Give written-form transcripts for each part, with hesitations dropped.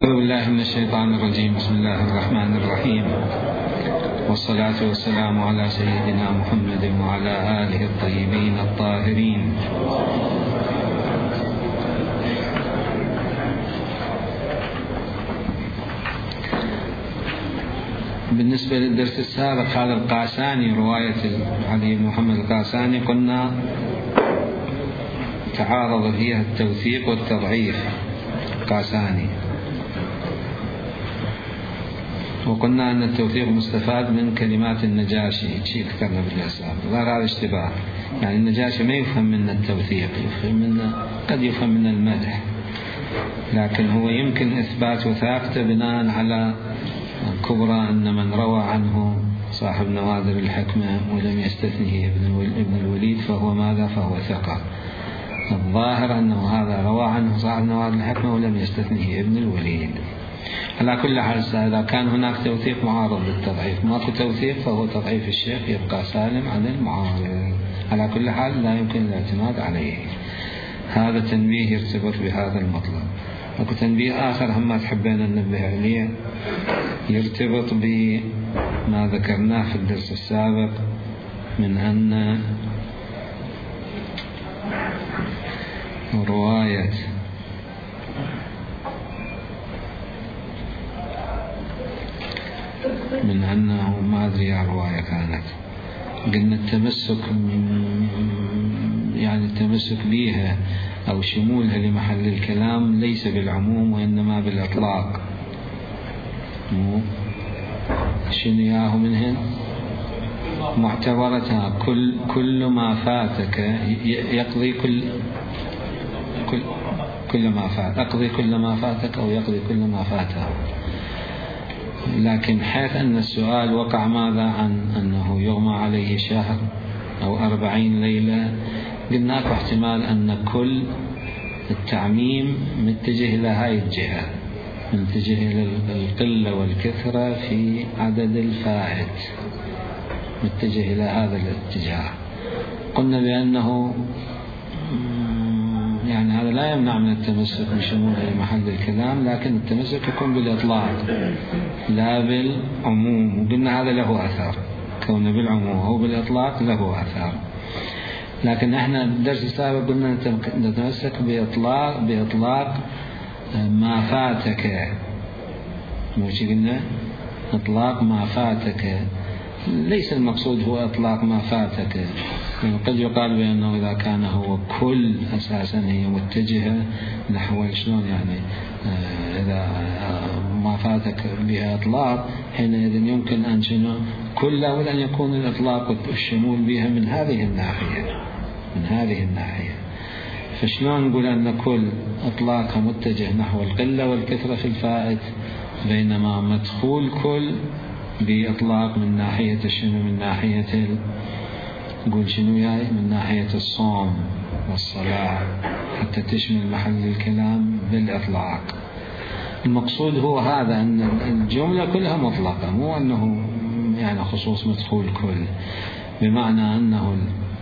أعوذ بالله من الشيطان الرجيم. بسم الله الرحمن الرحيم، والصلاة والسلام على سيدنا محمد وعلى آله الطيبين الطاهرين. بالنسبة للدرس السابق هذا القاساني، رواية علي بن محمد القاساني، قلنا تعارض فيها التوثيق والتضعيف. قاساني، وقلنا أن التوثيق مستفاد من كلمات النجاشي، شيء ذكرنا بالأسباب، غير هذا اشتباه. يعني النجاشي ما يفهم من التوثيق، قد يفهم من المدح، لكن هو يمكن إثبات وثاقته بناء على كبرى أن من روى عنه صاحب نوادر الحكمة ولم يستثنه ابن الوليد فهو ماذا؟ فهو ثقة. الظاهر أنه هذا روى عنه صاحب نوادر الحكمة ولم يستثنه ابن الوليد. على كل حال، إذا كان هناك توثيق معارض للتضعيف، ماكو توثيق فهو تضعيف الشيخ يبقى سالم عن المعارض. على كل حال لا يمكن الاعتماد عليه. هذا تنبيه يرتبط بهذا المطلب. اكو تنبيه آخر هم تحبينا ننبه عليه، يرتبط بما ذكرناه في الدرس السابق من أن رواية من أنه ما أدري رواية كانت، قلنا التمسك بها أو شمولها لمحل الكلام ليس بالعموم وإنما بالإطلاق. شنو ياهو منهن؟ معتبرتها كل ما فاتك يقضي كل ما فات، أقضي كل ما فاتك أو يقضي كل ما فاته. لكن حيث أن السؤال وقع ماذا عن أنه يغمى عليه شهر أو 40 ليلة، قلنا لك احتمال أن كل التعميم متجه إلى هاي الجهة، متجه إلى القلة والكثرة في عدد الفائت، متجه إلى هذا الاتجاه. قلنا بأنه يعني هذا لا يمنع من التمسك بشمول محل الكلام، لكن التمسك يكون بالإطلاق لا بالعموم، وقلنا هذا له أثر، كونه بالعموم هو بالإطلاق له أثر. لكن احنا الدرس السابق قلنا نتمسك بإطلاق ما فاتك، مش قلنا إطلاق ما فاتك، ليس المقصود هو إطلاق ما فاتك. يعني قد يقال بأنه إذا كان هو كل أساسا هي متجهة نحو شلون، يعني إذا ما فاتك بها إطلاق حينئذ يمكن أن شنو كل لابد أن يكون الإطلاق والشمول بها من هذه الناحية. فشلون نقول أن كل إطلاقها متجه نحو القلة والكثرة في الفائت، بينما مدخول كل بإطلاق من ناحية الشنو، من ناحية نقول شنو يعني من ناحية الصوم والصلاة، حتى تشمل محل الكلام بالإطلاق. المقصود هو هذا، أن الجملة كلها مطلقة، مو أنه يعني خصوص مدخول كل، بمعنى أنه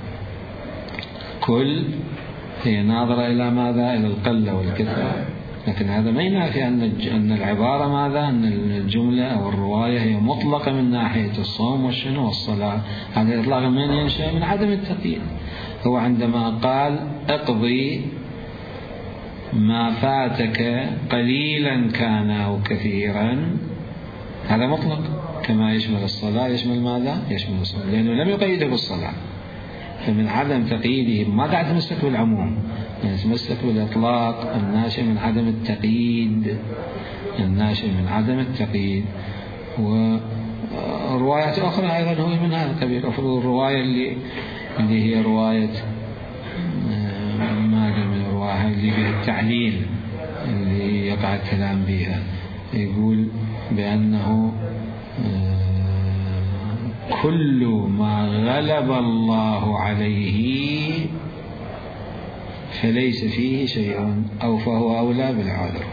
كل هي ناظرة إلى ماذا؟ إلى القلة والكثرة. لكن هذا ما ينافي أن العبارة ماذا؟ أن الجملة أو الرواية هي مطلقة من ناحية الصوم والشنو والصلاة. هذا الإطلاق من ينشأ؟ من عدم التقييد. هو عندما قال اقضي ما فاتك قليلا كان أو كثيرا، هذا مطلق، كما يشمل الصلاة، يشمل ماذا؟ يشمل الصلاة، لأنه لم يقيده بالصلاة. فمن عدم تقييده ما قاعد يتمسك بالعموم، يتمسك بالإطلاق الناشئ من عدم التقييد. وروايات أخرى أيضا هو من هذا القبيل. أفضل الرواية اللي هي رواية ماذا من الرواية اللي بها التعليل، اللي يقع الكلام بها، يقول بأنه كل ما غلب الله عليه فليس فيه شيء أو فهو أولى بالعذر.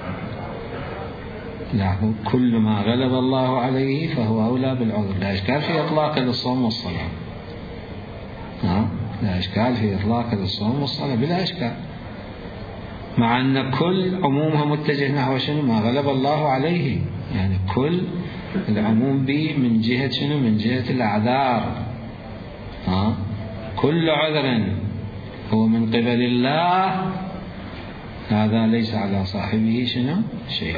لا، كل ما غلب الله عليه فهو أولى بالعذر. لا إشكال في إطلاق للصوم والصلاة، لا إشكال في إطلاق للصوم والصلاة، بلا إشكال. مع أن كل عمومها متجه نحو شنو؟ ما غلب الله عليه. يعني كل العموم به من جهة شنو؟ من جهة الأعذار. كل عذر هو من قبل الله هذا ليس على صاحبه شنو؟ شيء.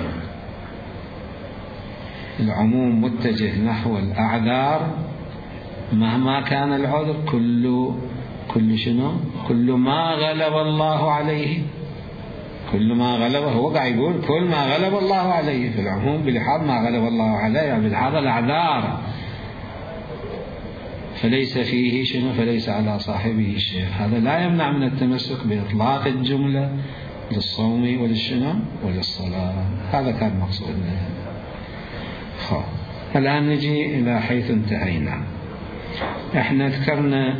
العموم متجه نحو الأعذار مهما كان العذر، كل شنو؟ كل ما غلب الله عليه، كل ما غلب، هو قاعد يقول كل ما غلب الله عليه في العموم بلحاظ ما غلب الله عليه، يعني بلحاظ الأعذار، فليس فيه شنو؟ فليس على صاحبه شيء. هذا لا يمنع من التمسك بإطلاق الجملة للصوم وللشنو؟ وللصلاة. هذا كان مقصودنا. الآن نجي إلى حيث انتهينا. احنا ذكرنا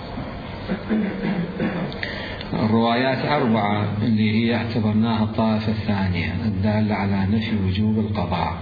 الروايات 4 اللي هي اعتبرناها الطائفة الثانية الدالة على نفي وجوب القضاء.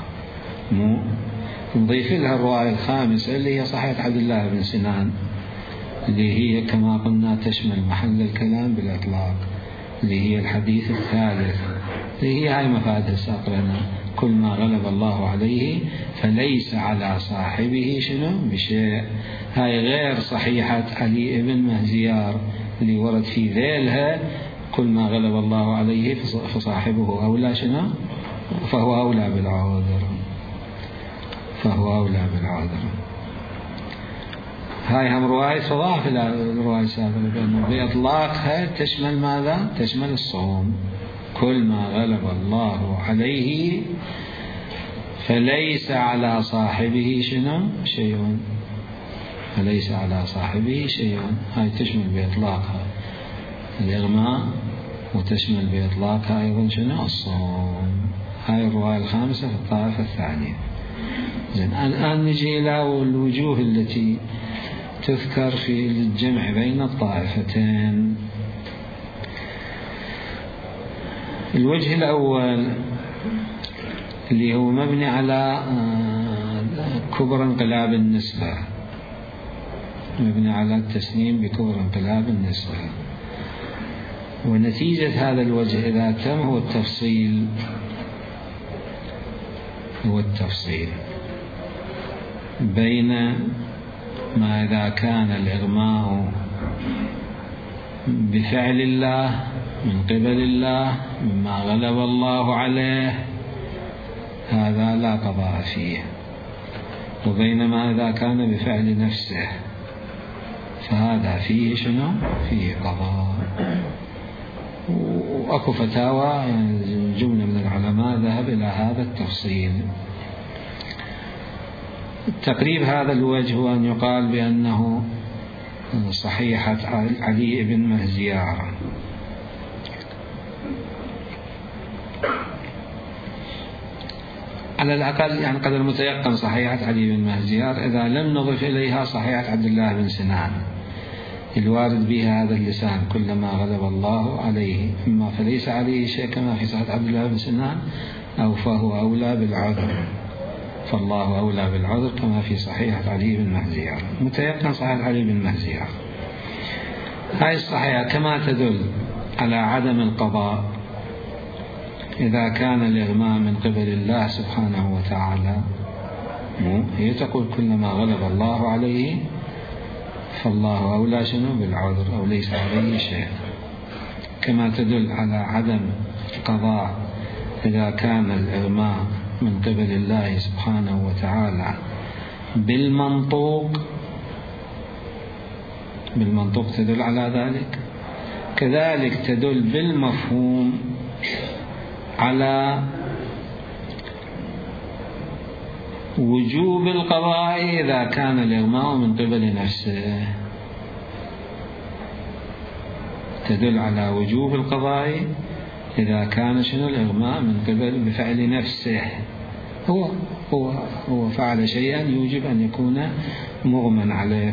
نضيف لها الرواية 5 اللي هي صحيحة عبد الله بن سنان، اللي هي كما قلنا تشمل محل الكلام بالإطلاق، اللي هي الحديث الثالث، اللي هي هاي مفادها الساقرنا: كل ما غلب الله عليه فليس على صاحبه شنو؟ بشيء. هاي غير صحيحة علي بن مهزيار اللي ورد في ذيلها: كل ما غلب الله عليه فصاحبه أولى شنو؟ فهو أولى بالعذر، فهو أولى بالعذر. هاي هم رواية تضاف إلى الرواية السابقة بأنه بإطلاقها تشمل ماذا؟ تشمل الصوم. كل ما غلب الله عليه فليس على صاحبه شنو؟ شيء، فليس على صاحبه شيء. هاي تشمل بإطلاقها الإغماء، وتشمل بإطلاقها أيضا شنو؟ الصوم. هاي الرواية 5 في الطائفة الثانية. زين، الآن نجي إلى الوجوه التي تذكر في الجمع بين الطائفتين. الوجه الأول اللي هو مبني على كبر انقلاب النسبة، مبني على التسليم بكبر انقلاب النسبة. ونتيجة هذا الوجه إذا تم هو التفصيل بين ما إذا كان الإغماء بفعل الله من قبل الله مما غلب الله عليه هذا لا قضاء فيه، وبينما إذا كان بفعل نفسه فهذا فيه شنو؟ فيه قضاء. وأكو فتاوى يعني جملة من العلماء ذهب إلى هذا التفصيل. تقريب هذا الوجه هو أن يقال بأنه صحيحة علي بن مهزيار، على الأقل يعني قدر متيقن صحيحة علي بن مهزيار، إذا لم نضف إليها صحيحة عبد الله بن سنان الوارد بها هذا اللسان: كلما غلب الله عليه، إما فليس عليه شيء كما في صحيحة عبد الله بن سنان، أو فهو أولى بالعذر، فالله أولى بالعذر كما في صحيحة علي بن مهزيار. متيقن صحيحة علي بن مهزيار هاي الصحيحة كما تدل على عدم القضاء إذا كان الإغماء من قبل الله سبحانه وتعالى. هي تقول كلما غلب الله عليه فالله أولى شنو؟ بالعذر، أو ليس عليه شيء. كما تدل على عدم القضاء إذا كان الإغماء من قبل الله سبحانه وتعالى بالمنطوق تدل على ذلك، كذلك تدل بالمفهوم على وجوب القضاء إذا كان الإغماء من قبل نفسه. تدل على وجوب القضاء إذا كان شنو؟ الإغماء من قبل بفعل نفسه، هو فعل شيئا يوجب أن يكون مغمى عليه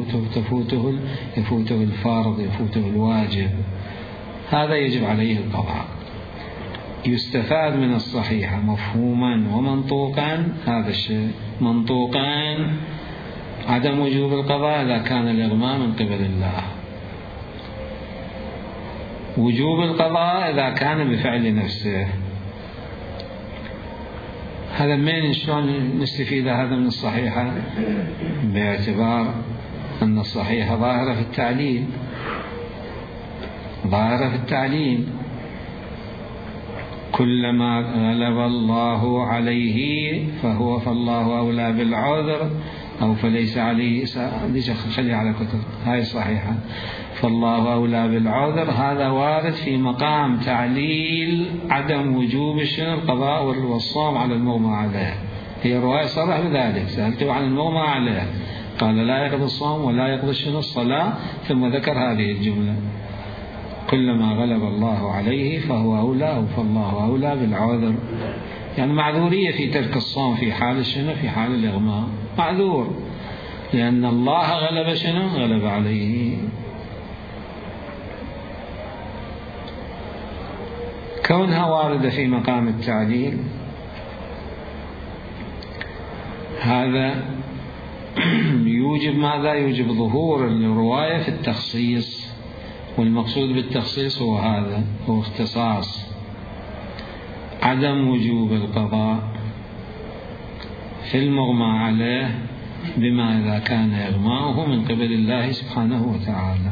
يفوته الفرض، يفوته الواجب، هذا يجب عليه القضاء. يستفاد من الصحيحة مفهوما ومنطوقا هذا الشيء. منطوقا عدم وجوب القضاء إذا كان الإغماء من قبل الله، وجوب القضاء إذا كان بفعل نفسه. هذا من شلون نستفيد هذا من الصحيحة؟ باعتبار أن الصحيحة ظاهرة في التعليل، ظاهرة في التعليل. كلما غلب الله عليه فالله أولى بالعذر، أو فليس عليه خلي على كتب هاي صحيحة. فالله أولى بالعذر هذا وارد في مقام تعليل عدم وجوب القضاء والصوم على المغمى عليه. هي الرواية صرح بذلك، سألته عن المغمى عليه قال لا يقضي الصوم ولا يقضي الصلاة، ثم ذكر هذه الجملة: كلما غلب الله عليه فهو أولى، أو فالله أولى بالعذر. يعني معذورية في ترك الصوم في حال في حال الإغماء، معذور، لأن الله غلب غلب عليه. كونها واردة في مقام التعليل هذا يوجب ماذا؟ يوجب ظهور الرواية في التخصيص، والمقصود بالتخصيص هو هذا، هو اختصاص عدم وجوب القضاء في المغمى عليه بما إذا كان إغماؤه من قبل الله سبحانه وتعالى،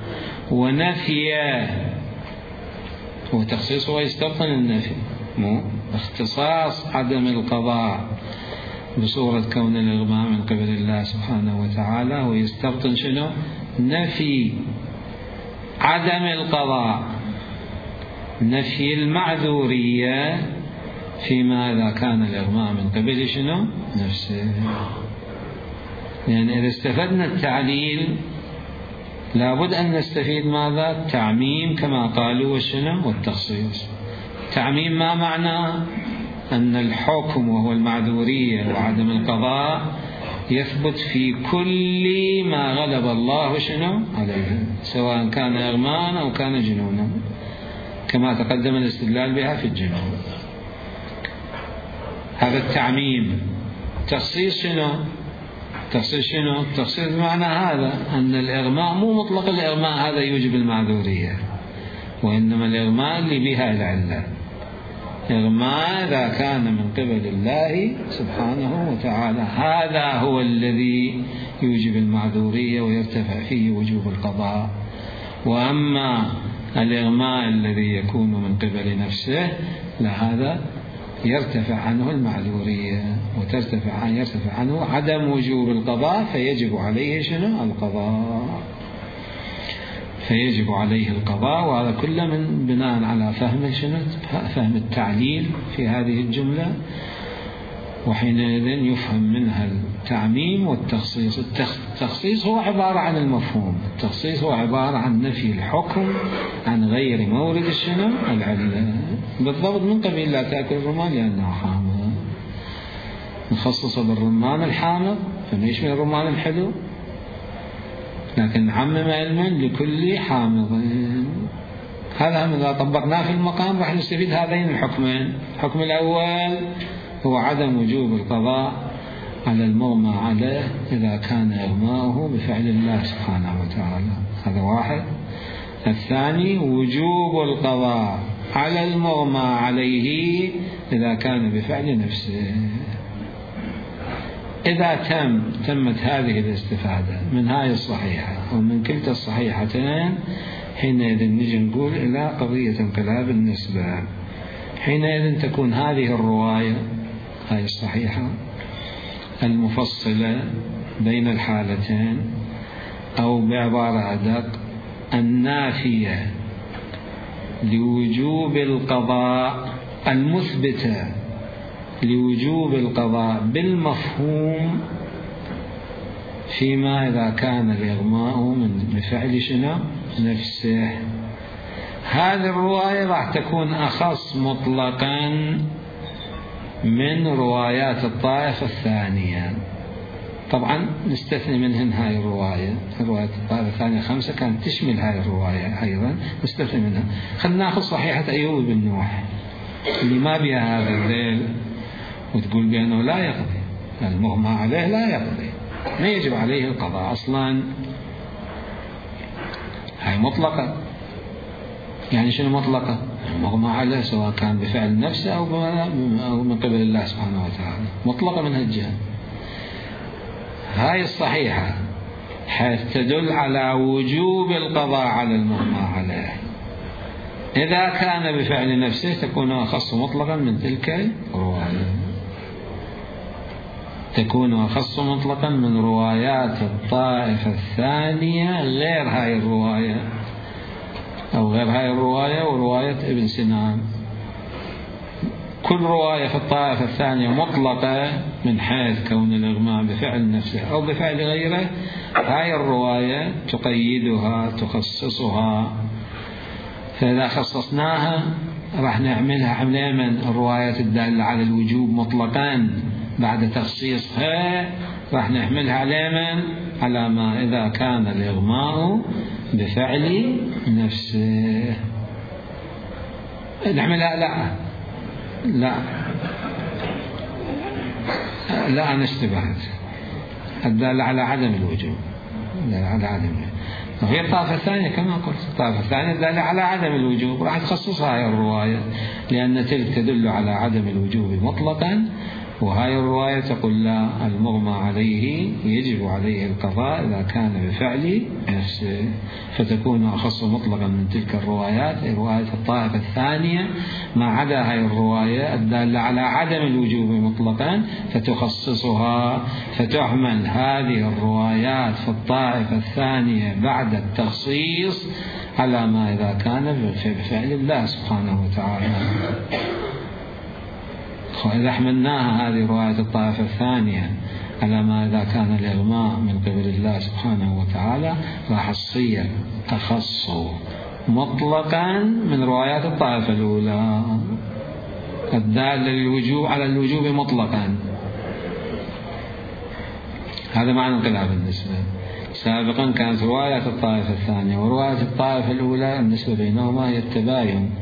ونفيه. وتخصيصه يستبطن النفي، مو اختصاص عدم القضاء بصورة كون الإغماء من قبل الله سبحانه وتعالى، ويستبطن نفي عدم القضاء، نفي المعذورية فيما إذا كان الإغماء من قبل نفسه. يعني إذا استفدنا التعليل لابد أن نستفيد ماذا؟ التعميم كما قالوا والتخصيص. تعميم ما معناه؟ أن الحكم وهو المعذورية وعدم القضاء يثبت في كل ما غلب الله عليه، سواء كان إغماء أو كان جنونا، كما تقدم الاستدلال بها في الجنون. هذا التعميم. تخصيص تخصيص بمعنى هذا أن الإغماء مو مطلق الإغماء هذا يوجب المعذورية، وإنما الإغماء اللي بها العلة. إغماء إذا كان من قبل الله سبحانه وتعالى هذا هو الذي يوجب المعذورية ويرتفع فيه وجوب القضاء. وأما الإغماء الذي يكون من قبل نفسه لهذا يرتفع عنه المعذورية، يرتفع عنه عدم وجوب القضاء، فيجب عليه القضاء، فيجب عليه القضاء. وهذا كله من بناء على فهم التعليل في هذه الجملة، وحينئذ يفهم منها التعميم والتخصيص. التخصيص هو عبارة عن المفهوم، التخصيص هو عبارة عن نفي الحكم عن غير مورد العلة. بالضبط من قبيل لا تأكل الرمان لأنه حامض، نخصص بالرمان الحامض فما يشمل الرمان الحلو، لكن نعمم علما لكل حامض. هذا إذا طبقناه في المقام راح نستفيد هذين الحكمين. الحكم الأول هو عدم وجوب القضاء على المغمى عليه إذا كان إغماؤه بفعل الله سبحانه وتعالى، هذا واحد. الثاني وجوب القضاء على المغمى عليه إذا كان بفعل نفسه. إذا تمت هذه الاستفادة من هذه الصحيحة ومن كلتا الصحيحتين، حينئذ نجي نقول إلى قضية انقلاب النسبة. حينئذ تكون هذه الرواية، هذه الصحيحة المفصلة بين الحالتين، أو بعبارة أدق النافية لوجوب القضاء، المثبتة لوجوب القضاء بالمفهوم فيما إذا كان الإغماء من بفعل نفسه. هذه الرواية راح تكون أخص مطلقا من روايات الطائفة الثانية. طبعا نستثني منهن هاي الرواية الطائفة الثانية 5 كانت تشمل هاي الرواية أيضا، نستثني منها. خلنا ناخذ صحيحة أيوب بن نوح اللي ما بها هذا الذيل وتقول بأنه لا يقضي، المغمى عليه لا يقضي، ما يجب عليه القضاء أصلا، هاي مطلقة. يعني شنو مطلقة؟ مغمى عليه سواء كان بفعل نفسه أو من قبل الله سبحانه وتعالى، مطلقة من هالجهة. هاي الصحيحة حيث تدل على وجوب القضاء على المغمى عليه. إذا كان بفعل نفسه تكون أخص مطلقا من تلك الرواية، تكون أخص مطلقا من روايات الطائفة الثانية غير هاي الرواية، أو غير هاي الرواية ورواية ابن سنان. كل رواية في الطائفة الثانية مطلقة من حيث كون الإغماء بفعل نفسه أو بفعل غيره، هاي الرواية تقيدها تخصصها. فإذا خصصناها راح نعملها عملية من الروايات الدالة على الوجوب مطلقا بعد تخصيصها، راح نحملها على ما إذا كان الإغماء بفعل نفسه. نعملها لا أنا اشتبهت، الدالة على عدم الوجوب، على عدم الوجوب. وهي الطائفة الثانية كما قلت، الطائفة الثانية الدالة على عدم الوجوب راح تخصصها هاي الرواية، لأن تلك تدل على عدم الوجوب مطلقا، وهاي الرواية تقول لا، المغمى عليه يجب عليه القضاء إذا كان بفعل نفسه، فتكون أخص مطلقا من تلك الروايات رواية الطائفة الثانية ما عدا هاي الرواية الدالة على عدم الوجوب مطلقا فتخصصها، فتحمل هذه الروايات في الطائفة الثانية بعد التخصيص على ما إذا كان بفعل الله سبحانه وتعالى. وإذا حملناها هذه رواية الطائفة الثانية على ما إذا كان الإغماء من قبل الله سبحانه وتعالى راح تصير تخص مطلقا من روايات الطائفة الأولى الدالة للوجوب على الوجوب مطلقا. هذا معنى انقلاب النسبة. سابقا كانت رواية الطائفة الثانية ورواية الطائفة الأولى النسبة بينهما هي التباين،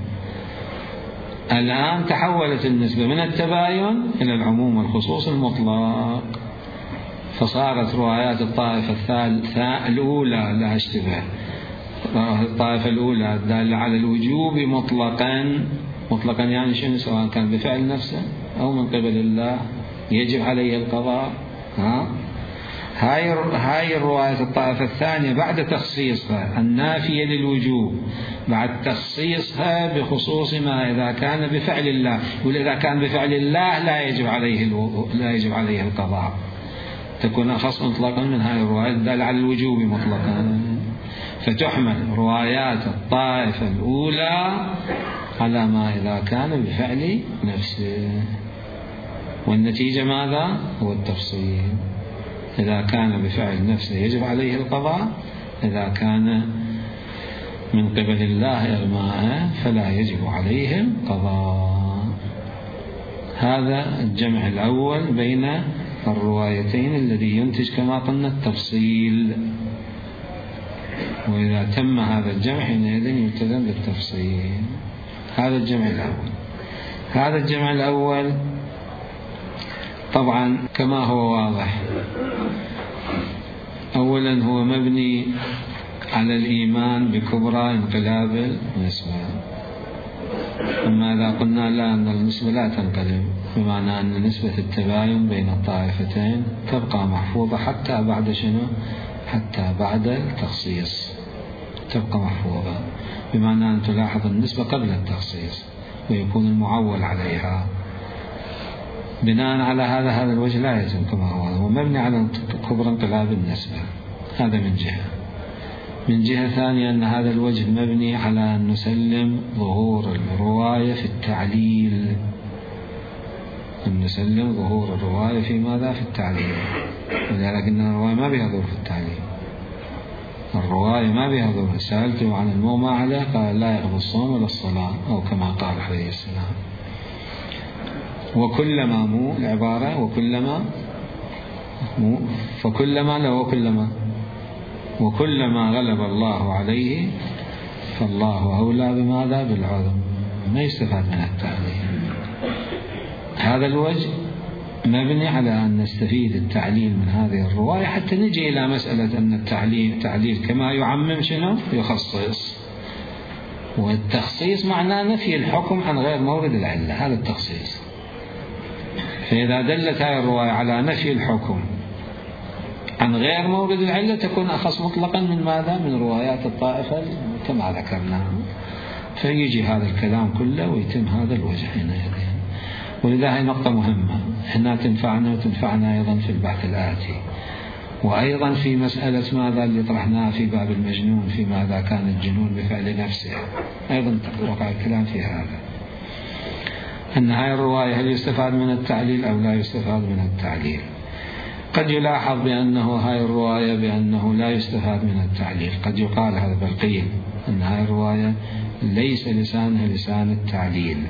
الآن تحولت النسبة من التباين إلى العموم والخصوص المطلق، فصارت روايات الطائفة الأولى لا اشتباه، الطائفة الأولى الدالة على الوجوب مطلقا يعني شنو؟ سواء كان بفعل نفسه أو من قبل الله يجب عليه القضاء. هاي الرواية الطائفة الثانية بعد تخصيصها النافية للوجوب، بعد تخصيصها بخصوص ما إذا كان بفعل الله، وإذا كان بفعل الله لا يجب عليه القضاء، تكون أخص مطلقا من هاي الرواية الدالة على الوجوب مطلقا، فتحمل روايات الطائفة الأولى على ما إذا كان بفعل نفسه، والنتيجة ماذا؟ هو التفصيل. إذا كان بفعل نفسه يجب عليه القضاء، إذا كان من قبل الله إغماء فلا يجب عليه القضاء. هذا الجمع الأول بين الروايتين الذي ينتج كما قلنا التفصيل، وإذا تم هذا الجمع حينئذ يلتزم بالتفصيل. هذا الجمع الأول. هذا الجمع الأول طبعا كما هو واضح، أولا هو مبني على الإيمان بكبرى انقلاب النسبة. أما إذا قلنا لا، أن النسبة لا تنقلب، بمعنى أن نسبة التباين بين الطائفتين تبقى محفوظة حتى بعد شنو؟ حتى بعد التخصيص تبقى محفوظة، بمعنى أن تلاحظ النسبة قبل التخصيص ويكون المعول عليها. بناء على هذا الوجه لا يلزم كما هو مبني على كبر انقلاب النسبة. هذا من جهة. من جهة ثانية أن هذا الوجه مبني على أن نسلم ظهور الرواية في التعليل، أن نسلم ظهور الرواية في ماذا؟ في التعليل. ولكن الرواية ما بها ظهور في التعليل، الرواية ما بها ظهور. سألته عن المغمى عليه قال لا يقضي الصوم ولا الصلاة، أو كما قال عليه السلام. وكلما مو العبارة وكلما مو، فكلما لا وكلما غلب الله عليه فالله أولى بماذا؟ بالعذر. ما يستفاد من التعليل. هذا الوجه مبني على أن نستفيد التعليل من هذه الرواية حتى نجي إلى مسألة أن التعليل كما يعمم شنو؟ يخصص. والتخصيص معناه نفي الحكم عن غير مورد العلة، هذا التخصيص. فإذا دلت هذه الرواية على نفي الحكم عن غير مورد العلة تكون أخص مطلقا من ماذا؟ من روايات الطائفة كما ذكرنا. فيجي هذا الكلام كله ويتم هذا الوجه هنا. ولذا هي نقطة مهمة هنا تنفعنا وتنفعنا أيضا في البحث الآتي، وأيضا في مسألة ماذا اللي طرحناها في باب المجنون، في ماذا كان الجنون بفعل نفسه، أيضا وقع الكلام في هذا، أن هذه الرواية هل يستفاد من التعليل أو لا يستفاد من التعليل. قد يلاحظ بأنه هذه الرواية بأنه لا يستفاد من التعليل، قد يقال هذا بل قيل أن هذه الرواية ليس لسانها لسان التعليل،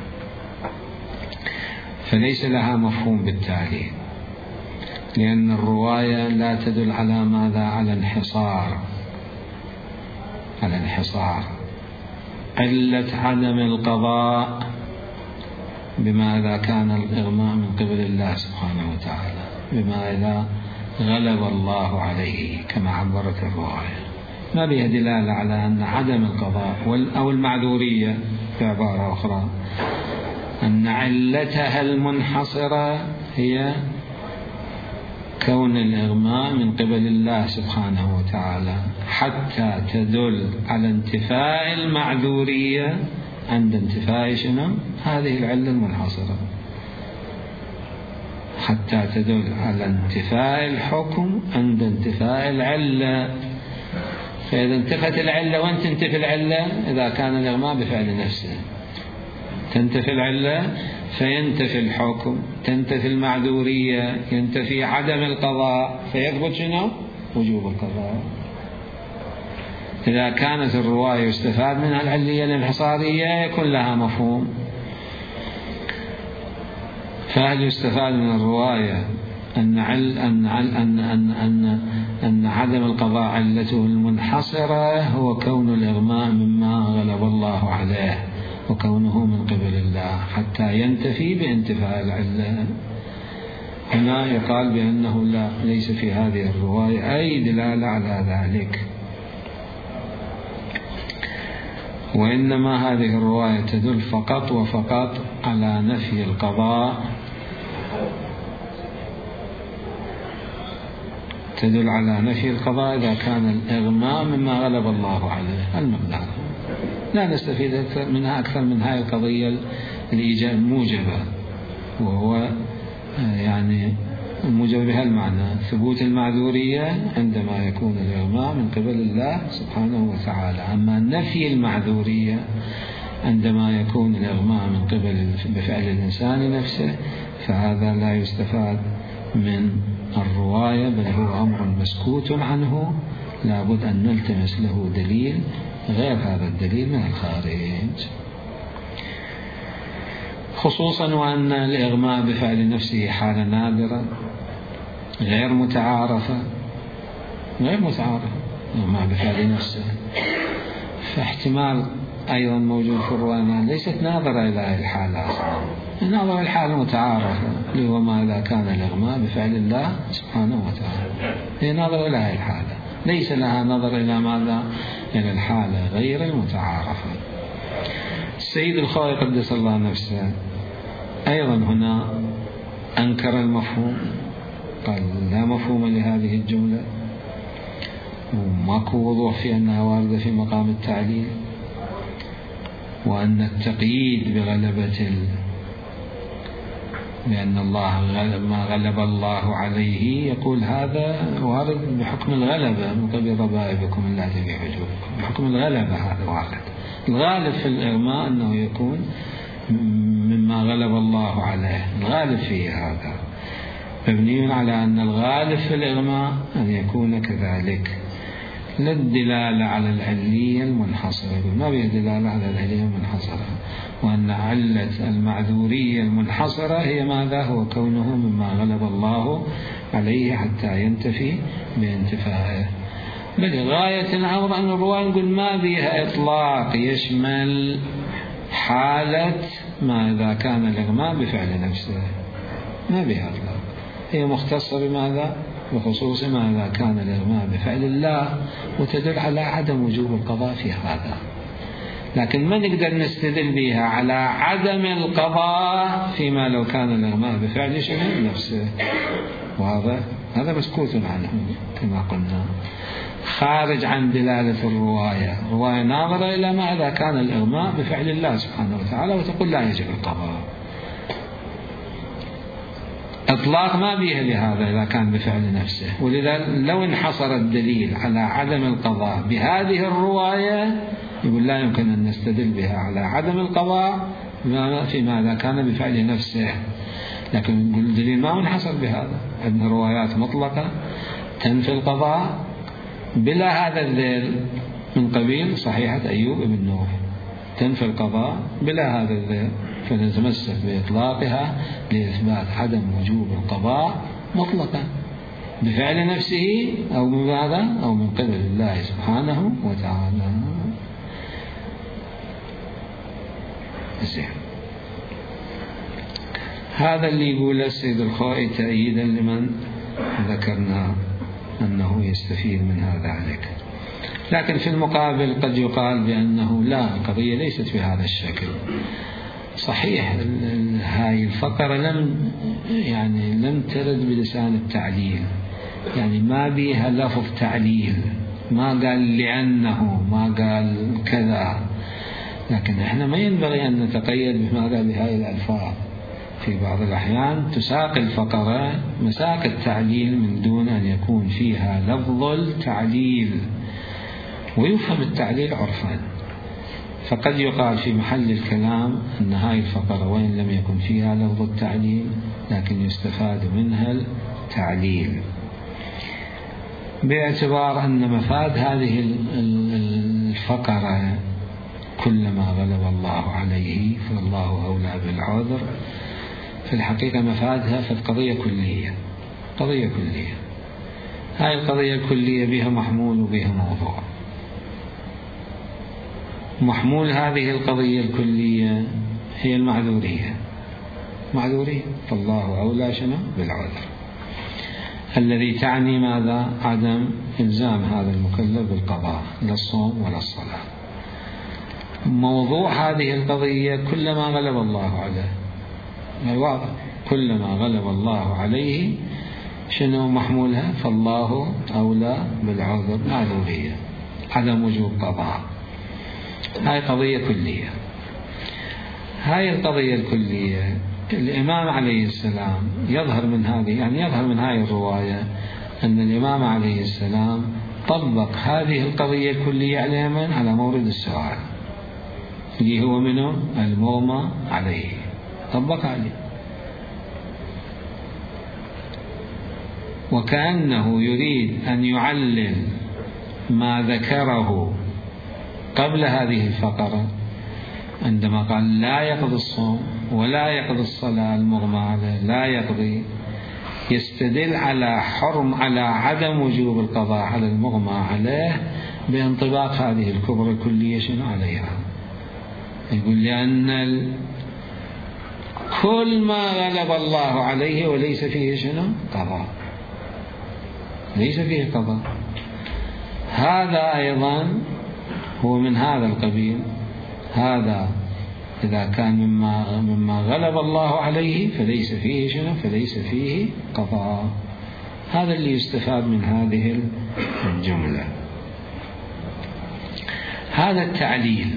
فليس لها مفهوم بالتعليل، لأن الرواية لا تدل على ماذا؟ على انحصار، على انحصار علة عدم القضاء بما إذا كان الإغماء من قبل الله سبحانه وتعالى، بما إذا غلب الله عليه كما عبرت الرواية. ما بها دلالة على أن عدم القضاء أو المعذورية بعبارة أخرى أن علتها المنحصرة هي كون الإغماء من قبل الله سبحانه وتعالى، حتى تدل على انتفاء المعذورية عند انتفاء شنو؟ هذه العلة المنحصرة، حتى تدل على انتفاء الحكم عند انتفاء العلة. فإذا انتفت العلة، وين تنتفي العلة؟ إذا كان الإغماء بفعل نفسه تنتفي العلة فينتفي الحكم، تنتفي المعذورية، ينتفي عدم القضاء، فيثبت شنو؟ وجوب القضاء. إذا كانت الرواية يستفاد منها العلية الانحصارية يكون لها مفهوم. فهل يستفاد من الرواية أن عدم القضاء علته المنحصرة هو كون الإغماء مما غلب الله عليه وكونه من قبل الله حتى ينتفي بانتفاء العلة؟ هنا يقال بأنه لا، ليس في هذه الرواية أي دلالة على ذلك، وإنما هذه الرواية تدل فقط وفقط على نفي القضاء، تدل على نفي القضاء إذا كان الإغماء مما غلب الله عليه. المبدأ لا نستفيد منها أكثر من هذه القضية الموجبة، وهو يعني الموجب بها المعنى ثبوت المعذورية عندما يكون الإغماء من قبل الله سبحانه وتعالى. أما نفي المعذورية عندما يكون الإغماء من قبل بفعل الإنسان نفسه فهذا لا يستفاد من الرواية، بل هو أمر مسكوت عنه، لابد أن نلتمس له دليل غير هذا الدليل من الخارج، خصوصا وأن الإغماء بفعل نفسه حالة نادرة غير متعارفة، إغماء بفعل نفسه، فاحتمال أيضا موجود في الرواية ليست ناظرة إلى هذه الحالة أصلا، ناظرة الحالة المتعارفة اللي هو ما إذا كان الإغماء بفعل الله سبحانه وتعالى، هي ناظرة إلى هذه الحالة، ليس لها نظر إلى ماذا؟ إلى الحالة غير المتعارفة. السيد الخوئي قدس الله نفسه أيضا هنا أنكر المفهوم، قال لا مفهوم لهذه الجملة، وماكو وضوح في أنها واردة في مقام التعليل، وأن التقييد بغلبة بأن الله ما غلب الله عليه يقول هذا وارد بحكم الغلبة من قبل ربائبكم التي في حجوركم، بحكم الغلبة هذا وارد. الغالب في الإغماء أنه يكون مما غلب الله عليه، الغالب فيه هذا مبني على أن الغالب في الإغماء أن يكون كذلك، لا الدلالة على العلية المنحصرة، ما به دلالة على العلية المنحصرة، وأن علة المعذورية المنحصرة هي ماذا؟ هو كونه مما غلب الله عليه حتى ينتفي بانتفائه. بل غاية الأمر أن الرواية نقول ما بها إطلاق يشمل حالة ما إذا كان الإغماء بفعل نفسه، ما بها إطلاق، هي مختصة بماذا؟ بخصوص ما إذا كان الإغماء بفعل الله، وتدل على عدم وجوب القضاء في هذا، لكن ما نقدر نستدل بها على عدم القضاء فيما لو كان الإغماء بفعل شنو نفسه. واضح؟ هذا مسكوت عنه كما قلنا، خارج عن دلالة الرواية ناظرة إلى ماذا كان الإغماء بفعل الله سبحانه وتعالى، وتقول لا يجب القضاء. إطلاق ما بيه لهذا إذا كان بفعل نفسه. ولذا لو انحصر الدليل على عدم القضاء بهذه الرواية يقول لا يمكن أن نستدل بها على عدم القضاء فيما إذا كان بفعل نفسه. لكن نقول الدليل ما انحصر بهذا، عندنا روايات مطلقة تنفي القضاء بلا هذا الذيل، من قبيل صحيحة أيوب بن نوح تنفي القضاء بلا هذا الذيل، فنتمسك بإطلاقها لإثبات عدم وجوب القضاء مطلقا بفعل نفسه أو من ماذا أو من قبل الله سبحانه وتعالى. هذا اللي يقول السيد الخوئي تأييدا لمن ذكرنا أنه يستفيد من ذلك. لكن في المقابل قد يقال بأنه لا، القضية ليست بهذا الشكل. صحيح هاي الفقرة لم ترد بلسان التعليل، يعني ما بيها لفظ تعليل، ما قال لأنه، ما قال كذا. لكن احنا ما ينبغي أن نتقيد بماذا بهاي الألفاظ. في بعض الأحيان تساق الفقرة مساق التعليل من دون أن يكون فيها لفظ التعليل، ويفهم التعليل عرفا. فقد يقال في محل الكلام أن هاي الفقرة وإن لم يكن فيها لفظ التعليل لكن يستفاد منها التعليل، باعتبار أن مفاد هذه الفقرة كلما غلب الله عليه فالله أولى بالعذر. في الحقيقة مفادها في القضية كلية، قضية كلية. هاي القضية الكلية بها محمول وبها موضوع. محمول هذه القضية الكلية هي المعذورية، معذورية، فالله أولى شنو بالعذر، الذي تعني ماذا؟ عدم إلزام هذا المكلف بالقضاء لا الصوم ولا الصلاة. موضوع هذه القضية كلما غلب الله عليه، واضح، كلما غلب الله عليه شنو محمولها؟ فالله أولى بالعذر، معذورية، عدم وجوب قضاء. هاي قضية كلية. هاي القضية الكلية الإمام عليه السلام يظهر من هذه، يعني يظهر من هاي الرواية أن الإمام عليه السلام طبق هذه القضية الكلية على من؟ على مورد السؤال اللي هو منه المغمى عليه، طبق عليه. وكأنه يريد أن يعلل ما ذكره قبل هذه الفقرة عندما قال لا يقضي الصوم ولا يقضي الصلاة المغمى عليه، لا يقضي، يستدل على حرم، على عدم وجوب القضاء على المغمى عليه بانطباق هذه الكبرى الكلية شنو عليها. يقول لأن كل ما غلب الله عليه وليس فيه شنو قضاء، ليس فيه قضاء. هذا أيضا هو من هذا القبيل. هذا إذا كان مما غلب الله عليه فليس فيه شنو؟ فليس فيه قضاء. هذا اللي يستفاد من هذه الجملة. هذا التعليل،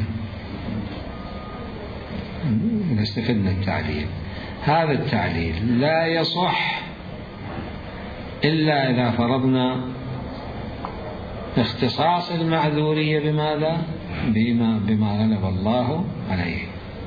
نستفدنا التعليل. هذا التعليل لا يصح إلا إذا فرضنا اختصاص المعذورية بماذا؟ بما غلب الله عليه.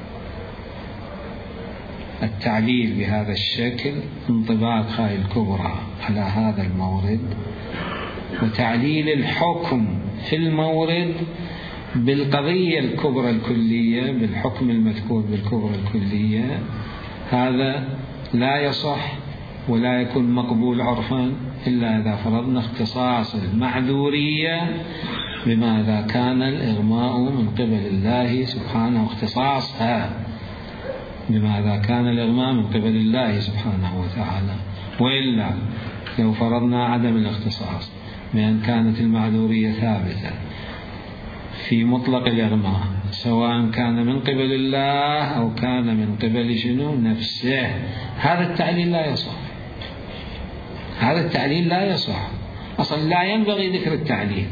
التعليل بهذا الشكل انطباق هاي الكبرى على هذا المورد، وتعليل الحكم في المورد بالقضية الكبرى الكلية، بالحكم المذكور بالكبرى الكلية، هذا لا يصح ولا يكون مقبول عرفا إلا إذا فرضنا اختصاص المعذورية بماذا كان الإغماء من قبل الله سبحانه، اختصاصها بماذا كان الإغماء من قبل الله سبحانه وتعالى. وإلا لو فرضنا عدم الاختصاص بأن كانت المعذورية ثابتة في مطلق الإغماء سواء كان من قبل الله أو كان من قبل شنو نفسه. هذا التعليل لا يصح، هذا التعليل لا يصح أصلا، لا ينبغي ذكر التعليل.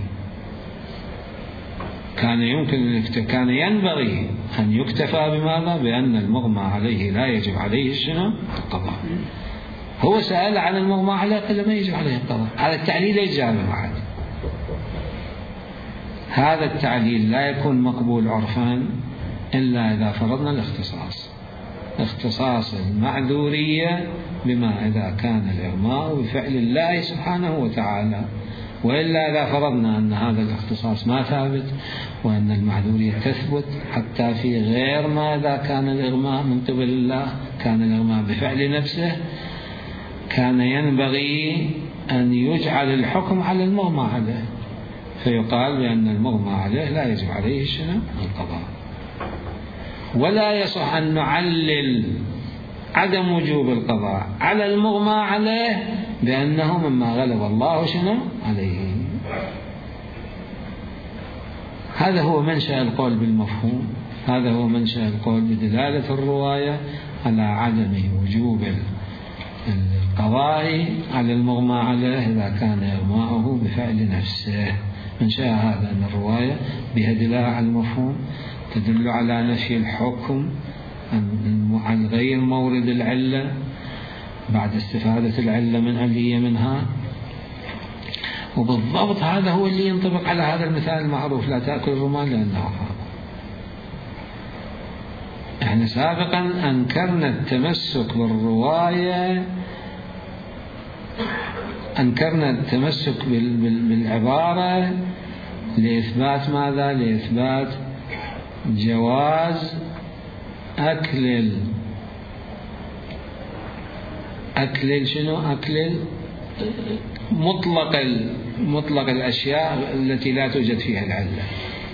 كان ينبغي أن يكتفى بماذا؟ بأن المغمى عليه لا يجب عليه شنو القضاء. هو سأل عن المغمى عليه قال ما يجب عليه القضاء. هذا التعليل يجعل بعد. هذا التعليل لا يكون مقبول عرفا إلا إذا فرضنا الاختصاص، اختصاص المعذورية بما إذا كان الإغماء بفعل الله سبحانه وتعالى. وإلا إذا فرضنا أن هذا الاختصاص ما ثابت وأن المعذورية تثبت حتى في غير ما إذا كان الإغماء من قبل الله، كان الإغماء بفعل نفسه، كان ينبغي أن يجعل الحكم على المغمى عليه، فيقال بأن المغمى عليه لا يجب عليه شنو القضاء. ولا يصح أن نعلل عدم وجوب القضاء على المغمى عليه بأنه مما غلب الله شنو عليه. هذا هو منشأ القول بالمفهوم، هذا هو منشأ القول بدلالة الرواية على عدم وجوب القضاء على المغمى عليه إذا كان إغماؤه بفعل نفسه. منشأ هذا أن الرواية بها دلالة على المفهوم تدل على نفي الحكم عن غير مورد العلة بعد استفادة العلة من علية منها. وبالضبط هذا هو اللي ينطبق على هذا المثال المعروف: لا تأكل الرمان لأنه حرام. احنا سابقا أنكرنا التمسك بالرواية، أنكرنا التمسك بالعبارة لإثبات ماذا؟ لإثبات جواز أكل شنو؟ أكل مطلق الأشياء التي لا توجد فيها العلة.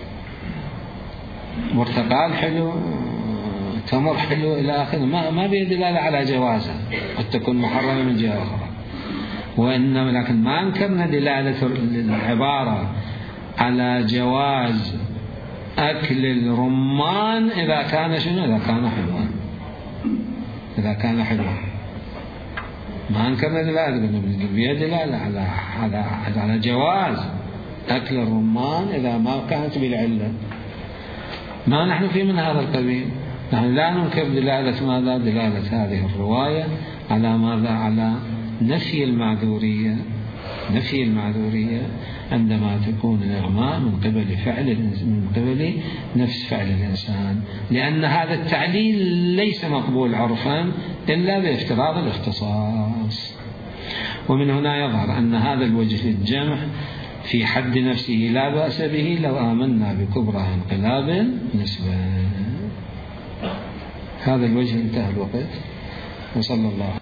برتقال حلو، تمر حلو إلى آخره، ما بيدلالة على جوازها، قد تكون محرمة من جهة أخرى. وإنما لكن ما أنكرنا دلالة العبارة على جواز أكل الرمان إذا كان شنو؟ إذا كان حلوا، إذا كان حلوا ما أنكرنا دلالة، بها دلالة على جواز أكل الرمان إذا ما كانت بالعلة. ما نحن في من هذا القبيل، نحن لا ننكر دلالة ماذا؟ دلالة هذه الرواية على ماذا؟ على نفي المعذورية، نفي المعذورية عندما تكون الإغماء من قبل نفس فعل الإنسان، لأن هذا التعليل ليس مقبول عرفا إلا بافتراض الاختصاص. ومن هنا يظهر أن هذا الوجه للجمع في حد نفسه لا بأس به لو آمنا بكبرى انقلاب نسبة. هذا الوجه انتهى الوقت، وصلى الله